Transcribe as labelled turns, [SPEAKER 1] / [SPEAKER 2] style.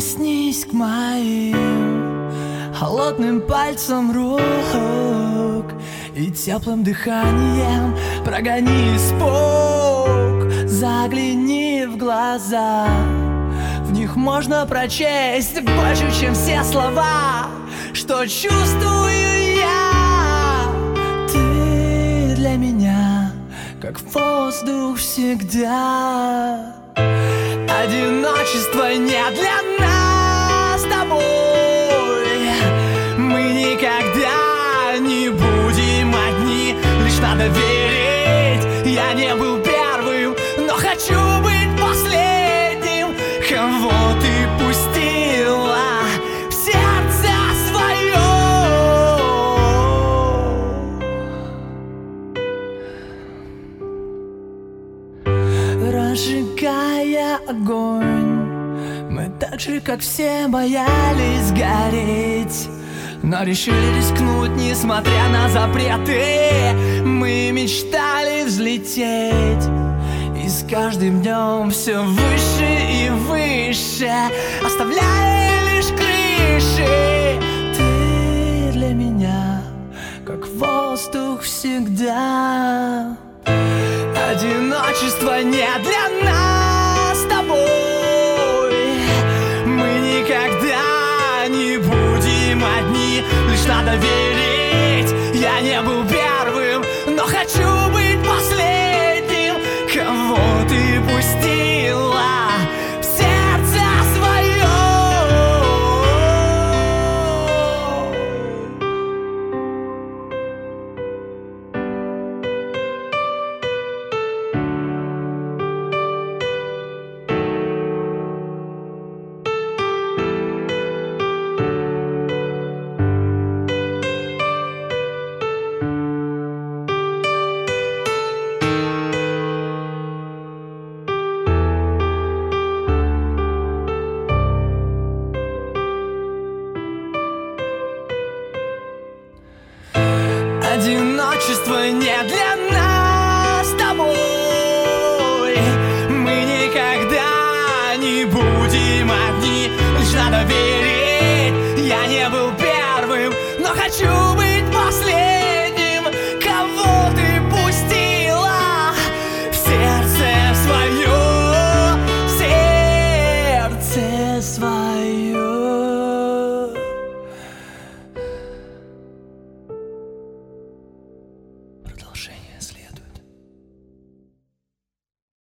[SPEAKER 1] Прикоснись к моим холодным пальцам рук и теплым дыханием прогони испуг. Загляни в глаза, в них можно прочесть больше, чем все слова, что чувствую я. Ты для меня как воздух всегда. Одиночество не для нас с тобой. Мы никогда не будем одни. Лишь надо верить. Я не был первым, но хочу быть последним, кого ты пустила в сердце свое. Разжигая огонь, мы так же, как все, боялись гореть, но решили рискнуть, несмотря на запреты. Мы мечтали взлететь, и с каждым днем все выше и выше, оставляя лишь крыши. Ты для меня как воздух всегда. Одиночество не для нас с тобой. Мы никогда не будем одни. Лишь надо верить.